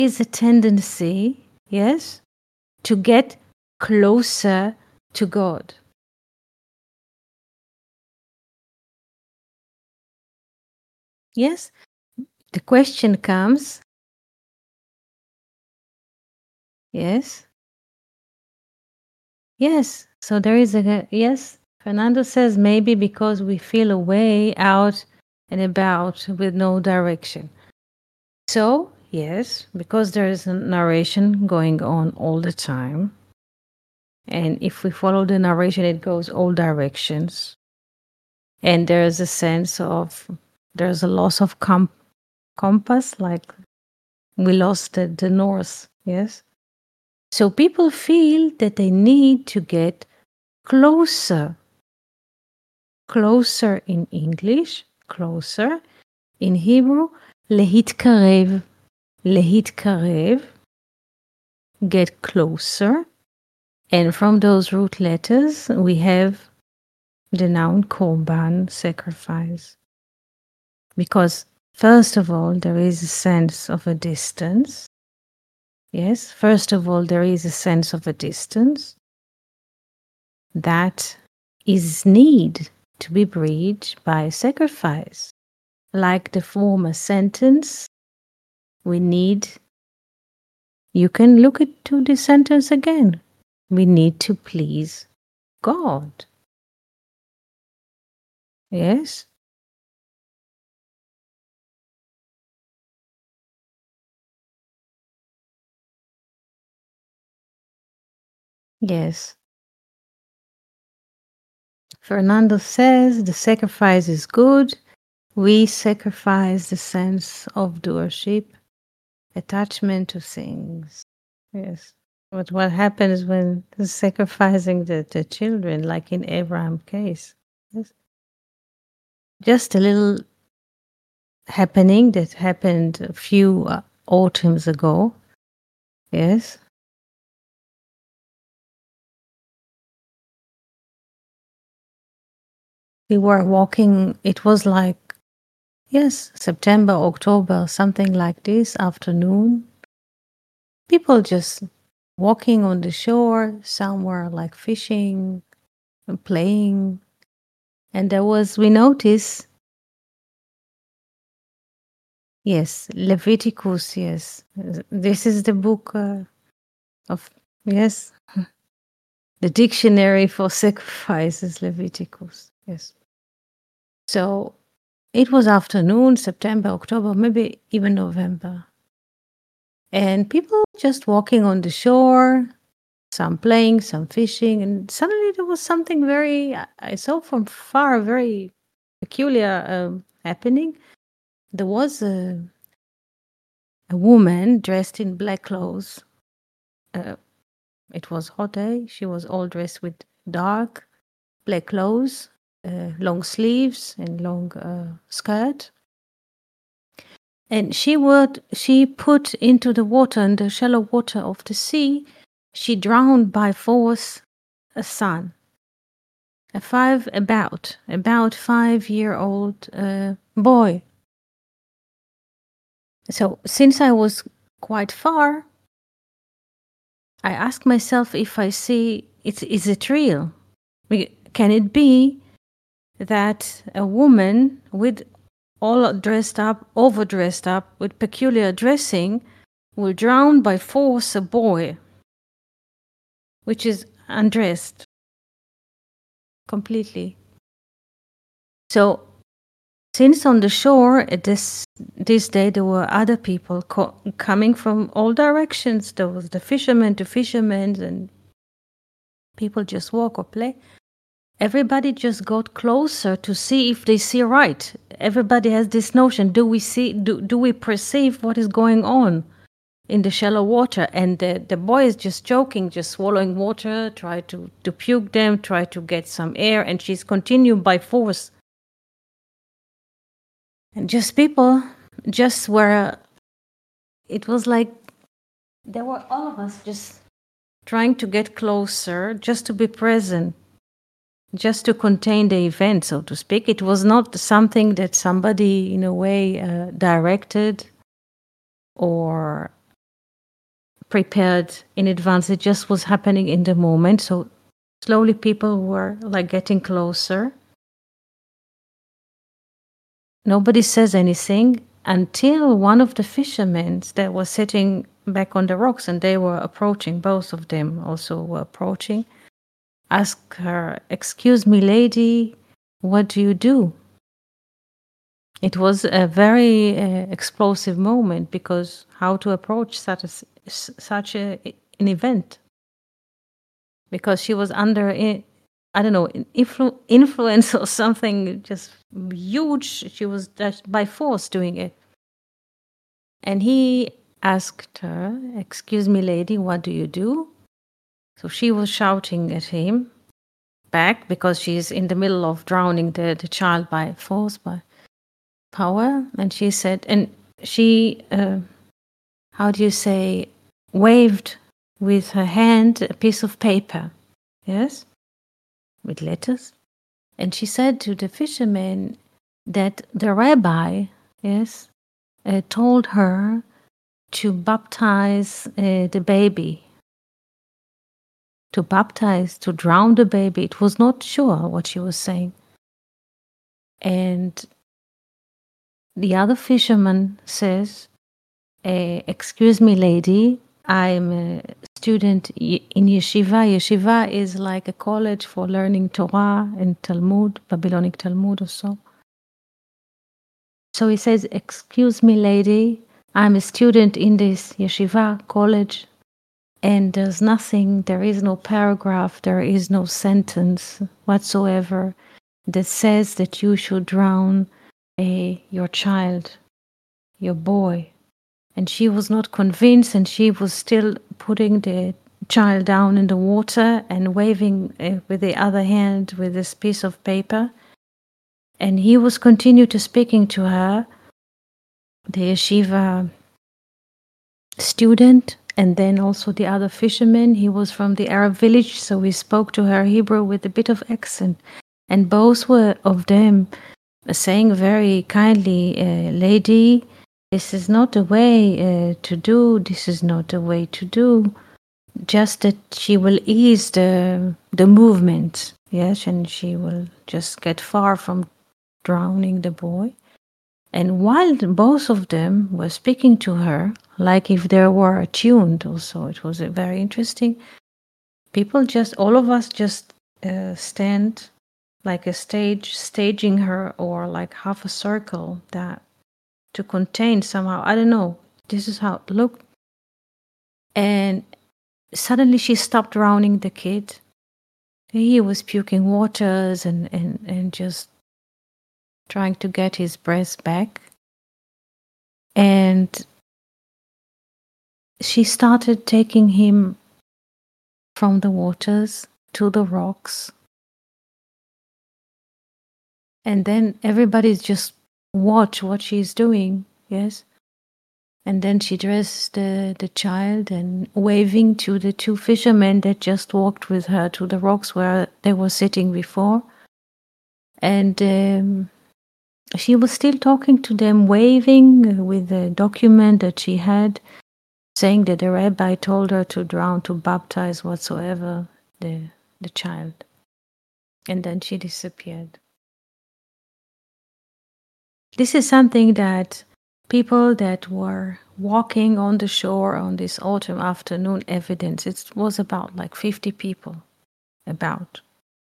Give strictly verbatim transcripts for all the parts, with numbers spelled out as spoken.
is a tendency, yes, to get closer to God. Yes, the question comes, yes, yes. So there is a, yes, Fernando says maybe because we feel a way out and about with no direction. So, yes, because there is a narration going on all the time. And if we follow the narration, it goes all directions. And there is a sense of, there's a loss of com- compass, like we lost the, the north, yes? So people feel that they need to get closer. Closer in English, closer. In Hebrew, להתקרב. להתקרב, get closer. And from those root letters, we have the noun korban, sacrifice. Because, first of all, there is a sense of a distance. Yes, first of all, there is a sense of a distance that is need to be bridged by sacrifice. Like the former sentence, we need, you can look into the sentence again. We need to please God. Yes? Yes. Fernando says the sacrifice is good. We sacrifice the sense of doership, attachment to things. Yes. But what happens when sacrificing the, the children, like in Abraham's case? Yes. Just a little happening that happened a few uh, autumns ago. Yes. We were walking, it was like, yes, September, October, something like this afternoon. People just walking on the shore, some were like fishing and playing. And there was, we noticed, yes, Leviticus, yes. This is the book uh, of, yes, the dictionary for sacrifices, Leviticus, yes. So it was afternoon, September, October, maybe even November. And people just walking on the shore, some playing, some fishing, and suddenly there was something very, I saw from far, very peculiar um, happening. There was a, a woman dressed in black clothes. Uh, it was hot day. She was all dressed with dark black clothes, uh, long sleeves and long uh, skirt. And she would, she put into the water, in the shallow water of the sea, she drowned by force a son. A five, about, about five-year-old uh, boy. So since I was quite far, I asked myself if I see, it's, is it real? Can it be that a woman with all dressed up, overdressed up, with peculiar dressing, will drown by force a boy, which is undressed completely? So since on the shore at this this day there were other people co- coming from all directions, there was the fishermen, the fishermen, and people just walk or play. Everybody just got closer to see if they see right. Everybody has this notion: do we see? Do do we perceive what is going on in the shallow water? And the the boy is just joking, just swallowing water, try to to puke them, try to get some air, and she's continuing by force. And just people just were, it was like there were all of us just trying to get closer, just to be present, just to contain the event, so to speak. It was not something that somebody, in a way, uh, directed or prepared in advance. It just was happening in the moment. So slowly people were like getting closer. Nobody says anything until one of the fishermen that was sitting back on the rocks, and they were approaching, both of them also were approaching, asked her, "Excuse me, lady, what do you do?" It was a very uh, explosive moment, because how to approach such a, such a, an event? Because she was under, I don't know, influ- influence or something just huge. She was just by force doing it. And he asked her, "Excuse me, lady, what do you do?" So she was shouting at him back, because she's in the middle of drowning the, the child by force, by power. And she said, and she, uh, how do you say, waved with her hand a piece of paper, yes, with letters. And she said to the fisherman that the rabbi, yes, uh, told her to baptize uh, the baby. To baptize, to drown the baby. It was not sure what she was saying. And the other fisherman says, uh, "Excuse me, lady, I'm a student in yeshiva." Yeshiva is like a college for learning Torah and Talmud, Babylonic Talmud or so. So he says, "Excuse me, lady, I'm a student in this yeshiva college, and there's nothing, there is no paragraph, there is no sentence whatsoever that says that you should drown a, your child, your boy." And she was not convinced, and she was still putting the child down in the water and waving uh, with the other hand with this piece of paper. And he was continued to speaking to her, the yeshiva student, and then also the other fisherman. He was from the Arab village, so he spoke to her Hebrew with a bit of accent. And both were of them saying very kindly, uh, "Lady, this is not the way uh, to do, this is not the way to do." Just that she will ease the, the movement, yes, and she will just get far from drowning the boy. And while both of them were speaking to her, like if they were attuned also, it was very interesting. People just, all of us just uh, stand like a stage, staging her, or like half a circle that to contain somehow. I don't know. This is how it looked. And suddenly she stopped drowning the kid. He was puking waters and, and, and just trying to get his breath back. And she started taking him from the waters to the rocks. And then everybody's just watch what she's doing, yes? And then she dressed the, the child and waving to the two fishermen that just walked with her to the rocks where they were sitting before. And um, she was still talking to them, waving with the document that she had, saying that the rabbi told her to drown, to baptize whatsoever the, the child. And then she disappeared. This is something that people that were walking on the shore on this autumn afternoon evidence. It was about like fifty people about.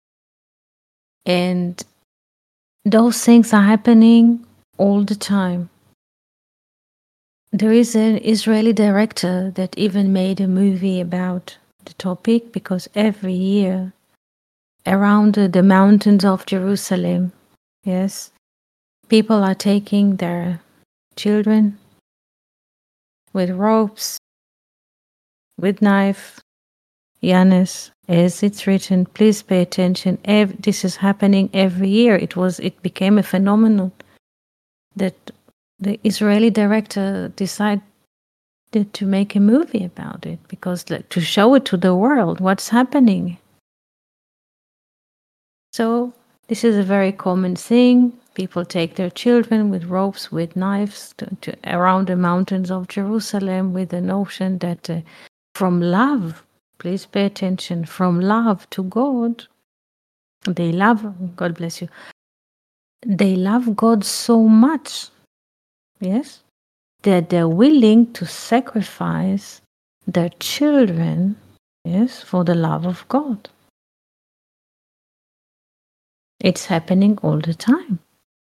And those things are happening all the time. There is an Israeli director that even made a movie about the topic, because every year around the mountains of Jerusalem, yes, people are taking their children with ropes, with knife. Yanis, as it's written, please pay attention. Ev- this is happening every year. It was. It became a phenomenon that the Israeli director decided to make a movie about it, because like, to show it to the world what's happening. So this is a very common thing. People take their children with ropes, with knives to, to around the mountains of Jerusalem, with the notion that uh, from love, please pay attention, from love to God, they love, God bless you, they love God so much, yes, that they're willing to sacrifice their children, yes, for the love of God. It's happening all the time.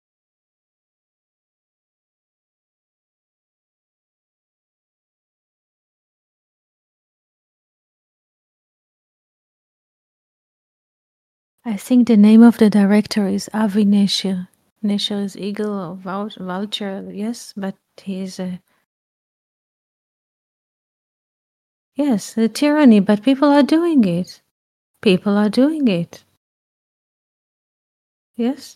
I think the name of the director is Avi Nesher. Nesher is eagle or vul- vulture, yes, but he's a yes, the tyranny, but people are doing it. People are doing it. Yes.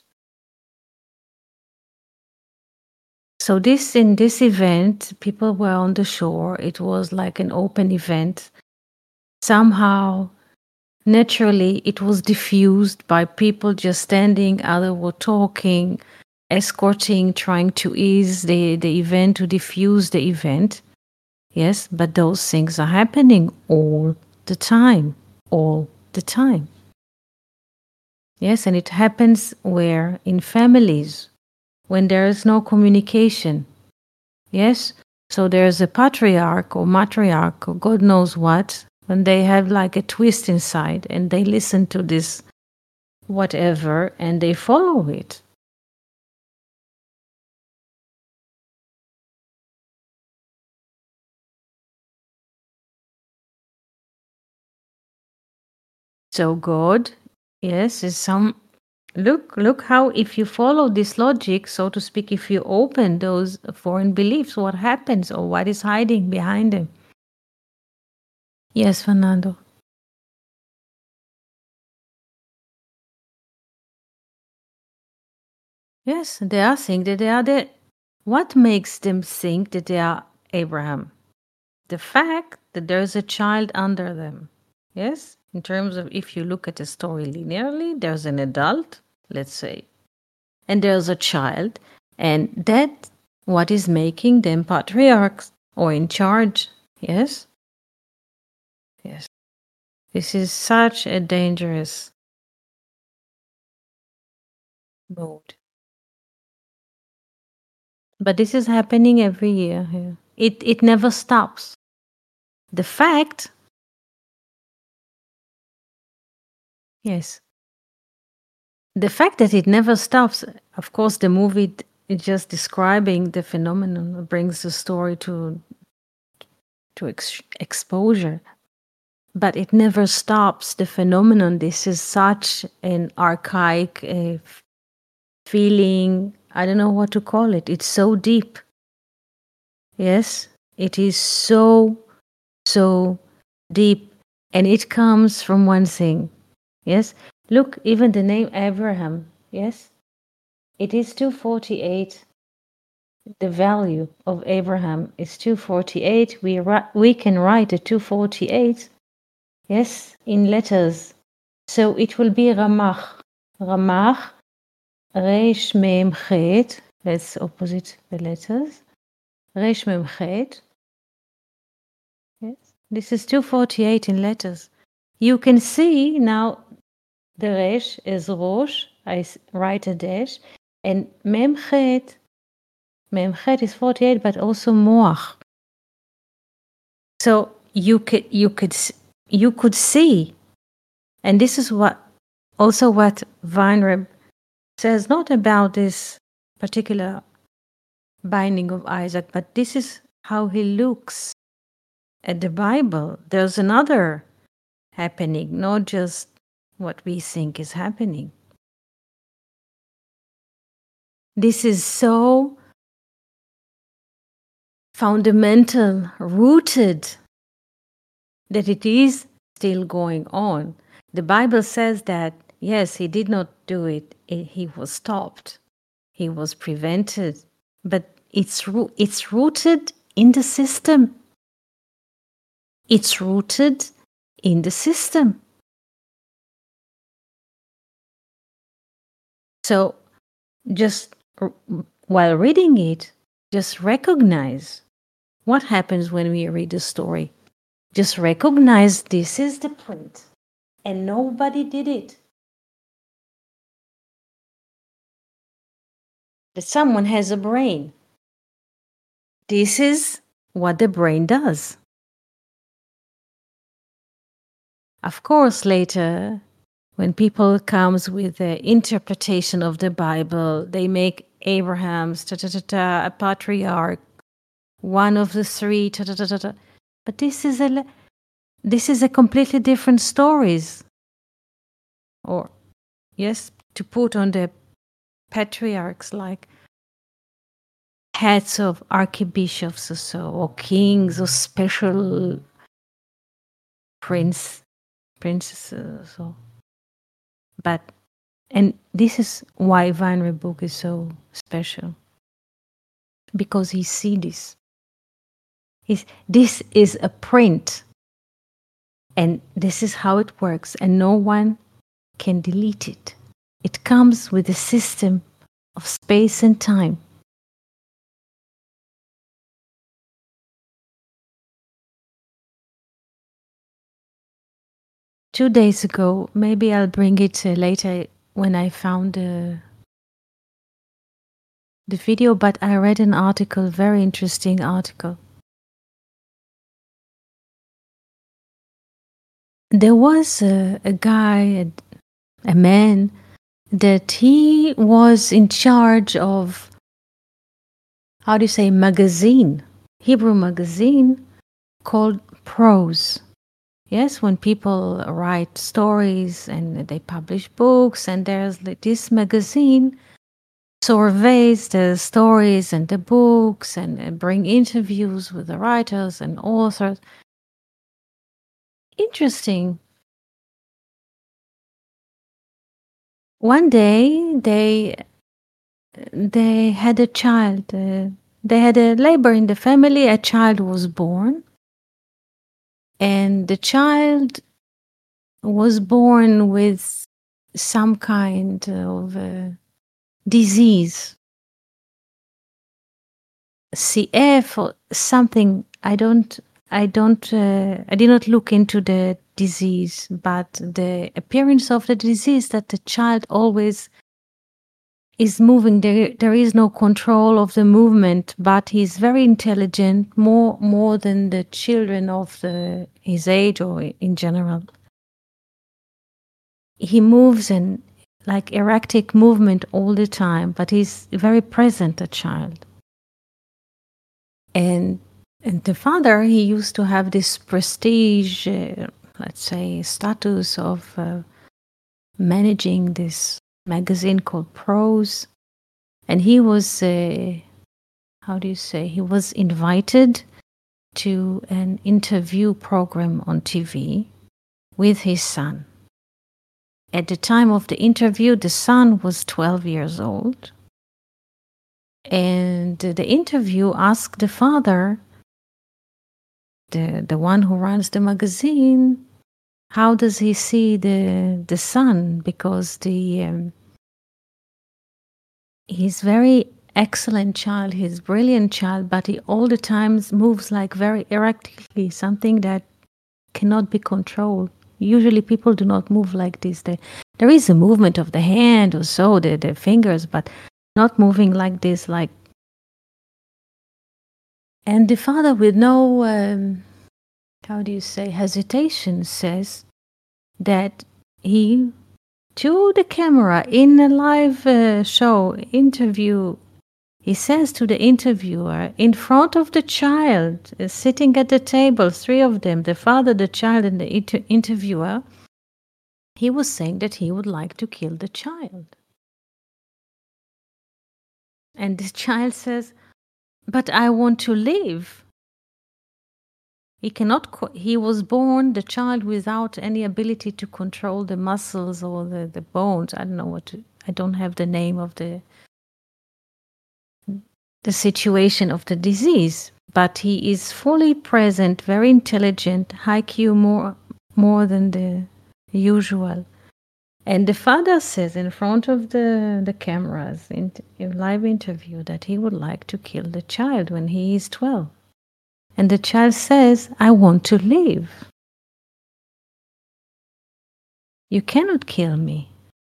So this in this event, people were on the shore. It was like an open event. Somehow, naturally, it was diffused by people just standing, others were talking, escorting, trying to ease the, the event, to diffuse the event. Yes, but those things are happening all the time. All the time. Yes, and it happens where? In families, when there is no communication. Yes, so there's a patriarch or matriarch or God knows what, when they have like a twist inside and they listen to this whatever and they follow it. So God, yes, is some look look how if you follow this logic, so to speak, if you open those foreign beliefs, what happens or what is hiding behind them. Yes, Fernando. Yes, they are saying that they are the. What makes them think that they are Abraham? The fact that there's a child under them. Yes, in terms of if you look at the story linearly, there's an adult, let's say, and there's a child, and that what is making them patriarchs or in charge. Yes, yes. This is such a dangerous mode. But this is happening every year. Yeah. It it never stops. The fact, yes, the fact that it never stops. Of course, the movie is just describing the phenomenon, brings the story to to ex- exposure, but it never stops the phenomenon. This is such an archaic uh, feeling. I don't know what to call it. It's so deep. Yes, it is so so deep, and it comes from one thing. Yes, look, even the name Abraham. Yes, it is two forty-eight. The value of Abraham is two forty-eight. We ri- we can write a two forty-eight. Yes, in letters. So it will be Ramach. Ramach, Resh Mem Chet. Let's opposite the letters. Resh Mem Chet. Yes, this is two forty-eight in letters. You can see now the Resh is Rosh. I s- write a dash. And Mem Chet, Mem Chet is forty-eight, but also Moach. So you could you could s- you could see, and this is what also what Weinreb says, not about this particular binding of Isaac, but this is how he looks at the Bible. There's another happening, not just what we think is happening. This is so fundamental, rooted, that it is still going on. The Bible says that, yes, he did not do it, he was stopped, he was prevented, but it's, it's rooted in the system. It's rooted in the system. So just r- while reading it, just recognize what happens when we read the story. just recognize this is the print and nobody did it. That someone has a brain. This is what the brain does. Of course, later, when people comes with the interpretation of the Bible, they make Abraham's ta ta ta ta, a patriarch, one of the three ta ta ta ta ta. But this is a this is a completely different stories. Or yes, to put on the patriarchs like heads of archbishops or so, or kings or special prince princesses. So, but and this is why Weinreb book is so special, because he see this. He's, this is a print, and this is how it works, and no one can delete it. It comes with a system of space and time. Two days ago, maybe I'll bring it uh, later when I found uh, the video, but I read an article, very interesting article. There was a, a guy, a, a man, that he was in charge of, how do you say, magazine, Hebrew magazine called Prose. Yes, when people write stories and they publish books, and there's like this magazine surveys the stories and the books and, and bring interviews with the writers and authors. Interesting. One day they they had a child. Uh, they had a labor in the family. A child was born, and the child was born with some kind of uh, disease, C F or something. I don't. I don't. Uh, I did not look into the disease, but the appearance of the disease that the child always is moving. There, there is no control of the movement, but he's very intelligent, more more than the children of the, his age or in general. He moves and like erratic movement all the time, but he's very present, a child. And and the father, he used to have this prestige, uh, let's say, status of uh, managing this magazine called Prose. And he was, uh, how do you say, he was invited to an interview program on T V with his son. At the time of the interview, the son was twelve years old. And the interview asked the father, the, the one who runs the magazine, how does he see the, the son? Because the um, he's very excellent child, he's brilliant child, but he all the times moves like very erratically, something that cannot be controlled. Usually people do not move like this. They, there is a movement of the hand or so, the, the fingers, but not moving like this. Like, and the father, with no, um, how do you say, hesitation, says that he, to the camera, in a live uh, show, interview, he says to the interviewer, in front of the child, uh, sitting at the table, three of them, the father, the child, and the inter- interviewer, he was saying that he would like to kill the child. And the child says, but I want to live. He cannot, co- he was born, the child, without any ability to control the muscles or the, the bones. I don't know what to, I don't have the name of the, the situation of the disease, but he is fully present, very intelligent, high Q, more, more than the usual. And the father says in front of the, the cameras in, in live interview that he would like to kill the child when he is twelve. And the child says, I want to live. You cannot kill me.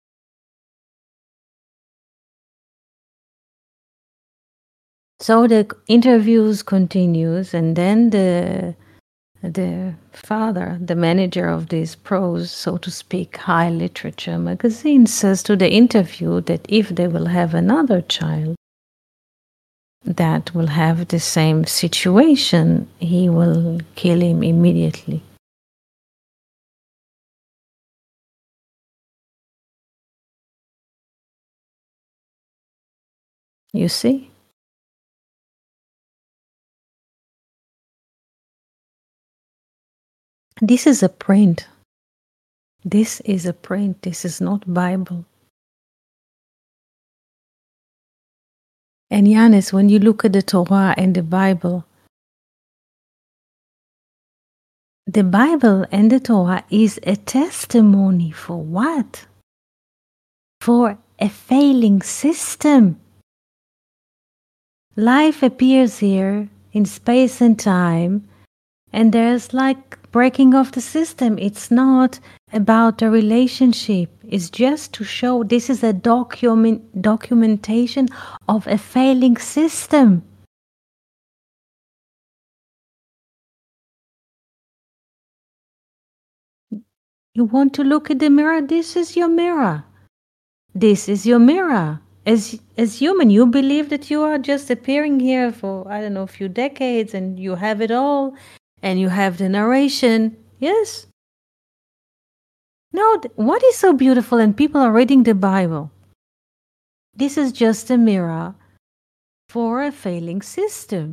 So the interviews continues, and then the the father, the manager of this prose, so to speak, high literature magazine, says to the interview that if they will have another child that will have the same situation, he will kill him immediately. You see? This is a print. This is a print. This is not Bible. And Yanis, when you look at the Torah and the Bible, the Bible and the Torah is a testimony for what? For a failing system. Life appears here in space and time, and there's like breaking of the system. It's not about the relationship. It's just to show this is a document documentation of a failing system. You want to look at the mirror? This is your mirror. This is your mirror. As as human, you believe that you are just appearing here for, I don't know, a few decades, and you have it all, and you have the narration. Yes. No, what is so beautiful, and people are reading the Bible? This is just a mirror for a failing system.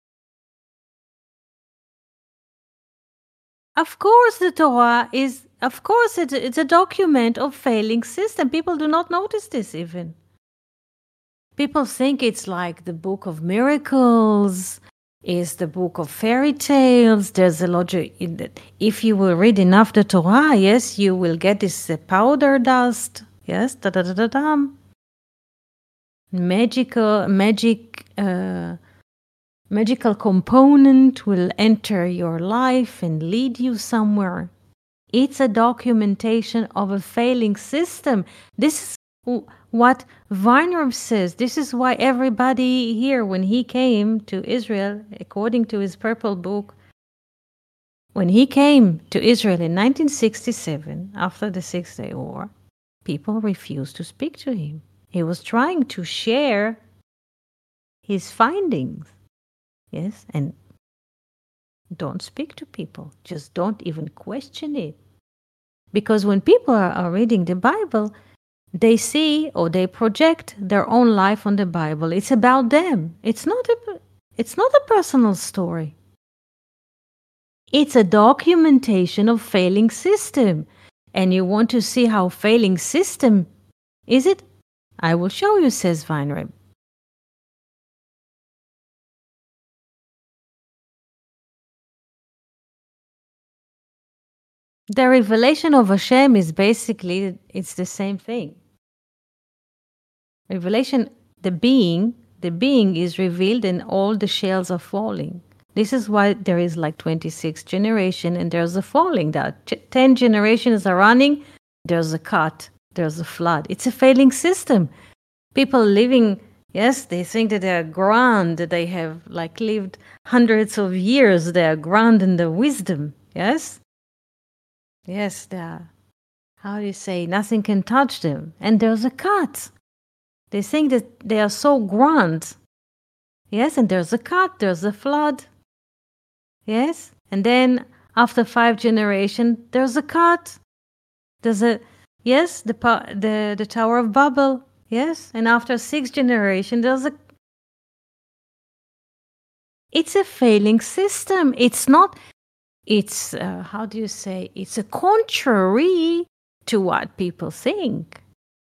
Of course, the Torah is, of course, it's, it's a document of failing system. People do not notice this even. People think it's like the book of miracles, is the book of fairy tales. There's a logic in that. If you will read enough the Torah, yes, you will get this uh, powder dust. Yes, da da da da da. Magical, magic, uh, magical component will enter your life and lead you somewhere. It's a documentation of a failing system. This is what Weinreb says. This is why everybody here, when he came to Israel, according to his purple book, when he came to Israel in nineteen sixty-seven, after the Six-Day War, people refused to speak to him. He was trying to share his findings. Yes, and don't speak to people. Just don't even question it. Because when people are, are reading the Bible, they see or they project their own life on the Bible. It's about them. It's not a, it's not a personal story. It's a documentation of failing system. And you want to see how failing system is it? I will show you, says Weinreb. The revelation of Hashem is basically, it's the same thing. Revelation, the being, the being is revealed and all the shells are falling. This is why there is like twenty-six generation and there's a falling. That ten generations are running, there's a cut, there's a flood. It's a failing system. People living, yes, they think that they are grand, that they have like lived hundreds of years, they are grand in their wisdom, yes? Yes, they are, how do you say, nothing can touch them. And there's a cut. They think that they are so grand. Yes, and there's a cut, there's a flood. Yes, and then after five generations, there's a cut. There's a, yes, the, the, the Tower of Babel. Yes, and after six generations, there's a, it's a failing system. It's not, it's, uh, how do you say, it's a contrary to what people think.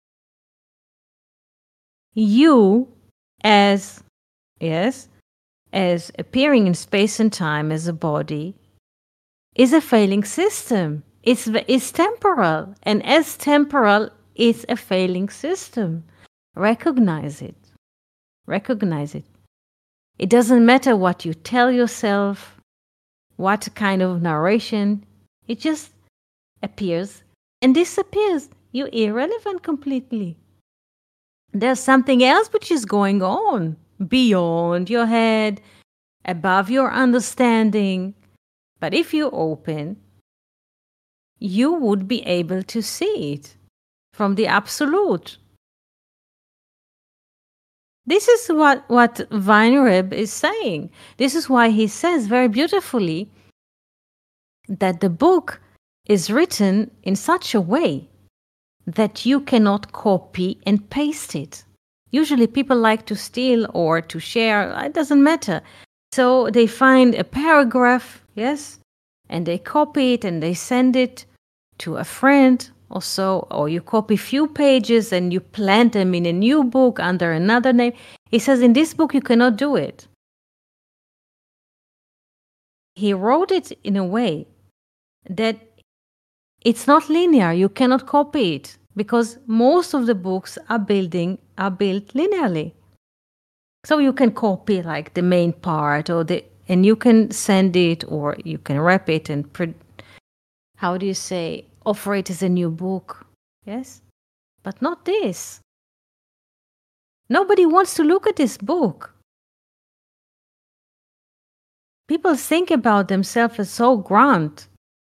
You, as, yes, as appearing in space and time as a body, is a failing system. It's, it's temporal, and as temporal, it's a failing system. Recognize it. Recognize it. It doesn't matter what you tell yourself, what kind of narration, it just appears and disappears. You're irrelevant completely. There's something else which is going on beyond your head, above your understanding. But if you open, you would be able to see it from the absolute. This is what, what Weinreb is saying. This is why he says very beautifully that the book is written in such a way that you cannot copy and paste it. Usually people like to steal or to share, it doesn't matter. So they find a paragraph, yes, and they copy it and they send it to a friend or so, or you copy few pages and you plant them in a new book under another name. He says in this book you cannot do it. He wrote it in a way that it's not linear. You cannot copy it because most of the books are building are built linearly. So you can copy like the main part or the and you can send it or you can wrap it and pre- how do you say offer it as a new book. Yes? But not this. Nobody wants to look at this book. People think about themselves as so grand.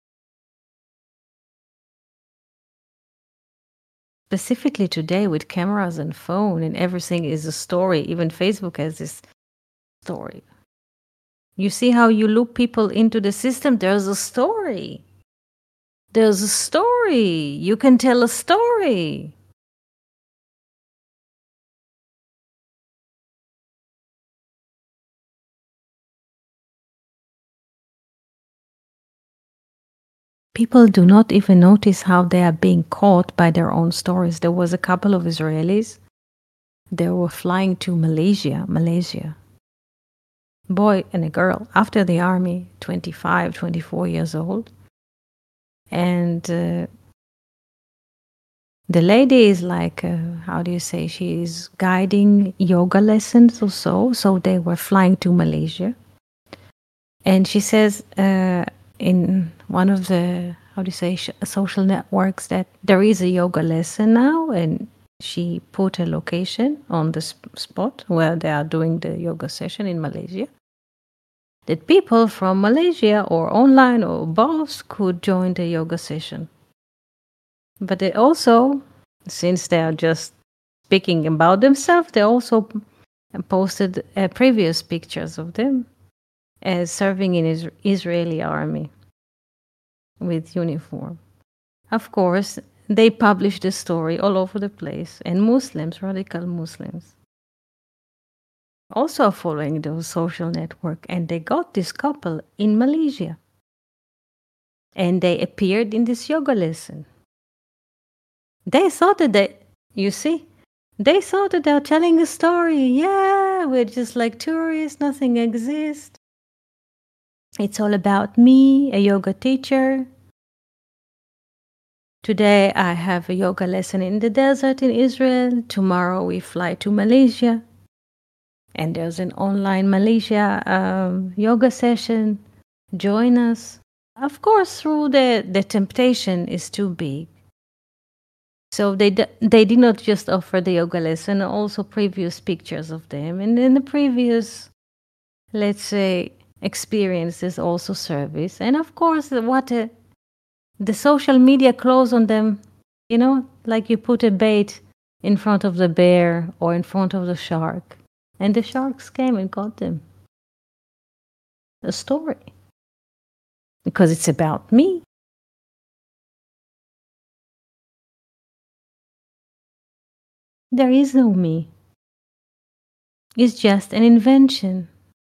Specifically today with cameras and phone and everything is a story. Even Facebook has this story. You see how you loop people into the system? There's a story. There's a story. You can tell a story. People do not even notice how they are being caught by their own stories. There was a couple of Israelis. They were flying to Malaysia, Malaysia. Boy and a girl, after the army, twenty-five, twenty-four years old. And uh, the lady is like, uh, how do you say, she's guiding yoga lessons or so. So they were flying to Malaysia. And she says uh, in one of the, how do you say, sh- social networks that there is a yoga lesson now. And she put a location on the sp- spot where they are doing the yoga session in Malaysia. That people from Malaysia or online or both could join the yoga session. But they also, since they are just speaking about themselves, they also posted uh, previous pictures of them as serving in Is- Israeli army with uniform. Of course, they published the story all over the place, and Muslims, radical Muslims, also following those social network, and they got this couple in Malaysia. And they appeared in this yoga lesson. They thought that they, you see, they thought that they're telling a story. Yeah, we're just like tourists, nothing exists. It's all about me, a yoga teacher. Today I have a yoga lesson in the desert in Israel. Tomorrow we fly to Malaysia. And there's an online Malaysia um, yoga session. Join us. Of course, through the, the temptation is too big. So they d- they did not just offer the yoga lesson, also previous pictures of them. And in the previous, let's say, experiences, also service. And of course, what a, the social media close on them, you know, like you put a bait in front of the bear or in front of the shark. And the sharks came and got them. A story. Because it's about me. There is no me. It's just an invention.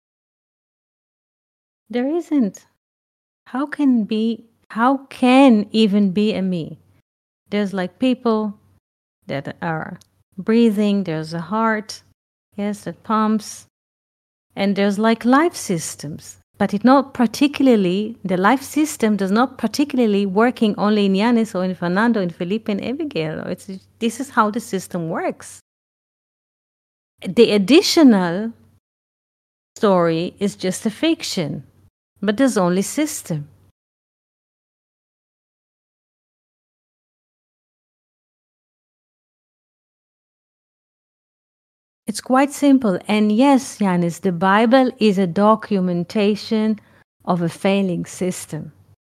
There isn't. How can be how can even be a me? There's like people that are breathing, there's a heart, yes, that pumps, and there's like life systems. But it not particularly, the life system does not particularly working only in Yanis or in Fernando, in Felipe and Abigail. It's, this is how the system works. The additional story is just a fiction, but there's only system. It's quite simple. And yes, Yanis, the Bible is a documentation of a failing system.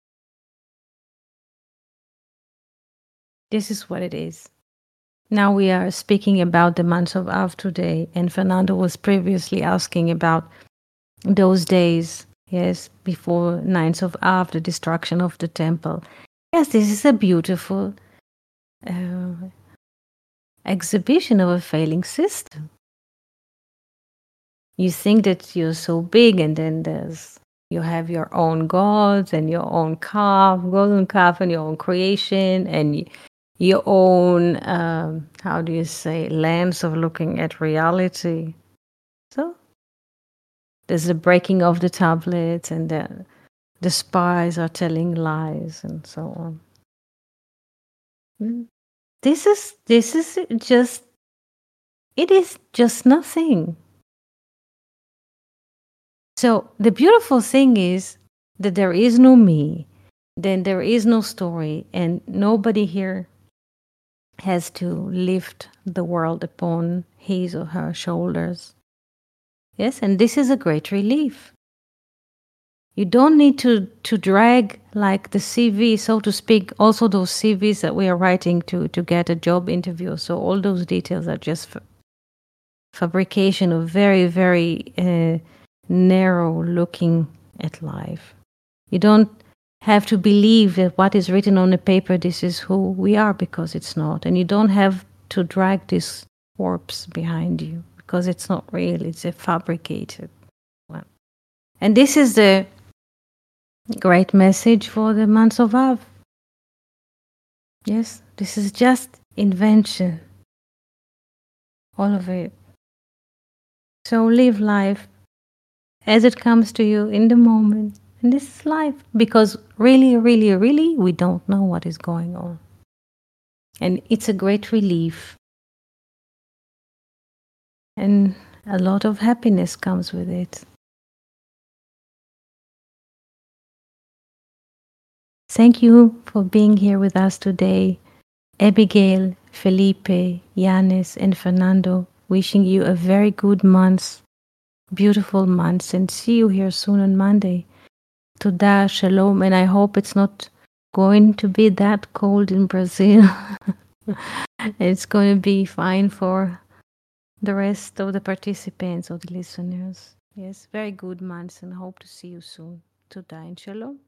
This is what it is. Now we are speaking about the month of Av today, and Fernando was previously asking about those days, yes, before ninth of Av, the destruction of the temple. Yes, this is a beautiful uh, exhibition of a failing system. You think that you're so big, and then there's you have your own gods and your own calf, golden calf, and your own creation, and your own um, how do you say lens of looking at reality. So there's the breaking of the tablets, and the the spies are telling lies, and so on. Mm. This is this is just it is just nothing. So the beautiful thing is that there is no me, then there is no story, and nobody here has to lift the world upon his or her shoulders. Yes, and this is a great relief. You don't need to, to drag like the C V, so to speak, also those C Vs that we are writing to, to get a job interview. So all those details are just fa- fabrication of very, very uh, narrow looking at life. You don't have to believe that what is written on the paper, this is who we are, because it's not. And you don't have to drag this corpse behind you, because it's not real, it's a fabricated one. And this is the great message for the month of Av. Yes, this is just invention. All of it. So live life as it comes to you in the moment. And this is life. Because really, really, really, we don't know what is going on. And it's a great relief. And a lot of happiness comes with it. Thank you for being here with us today. Abigail, Felipe, Yanis, and Fernando, wishing you a very good month, beautiful month, and see you here soon on Monday. Toda, shalom, and I hope it's not going to be that cold in Brazil. It's going to be fine for the rest of the participants or the listeners. Yes, very good months, and hope to see you soon. Toda and shalom.